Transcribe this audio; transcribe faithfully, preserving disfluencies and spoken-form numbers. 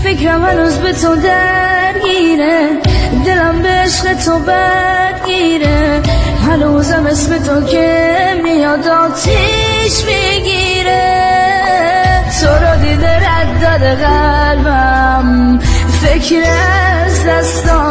فکرم هنوز به تو درگیره، دلم به عشق تو برگیره، هنوزم اسم تو که میاد آتیش میگیره. تو رو دیده رد داده قلبم، فکر از دستان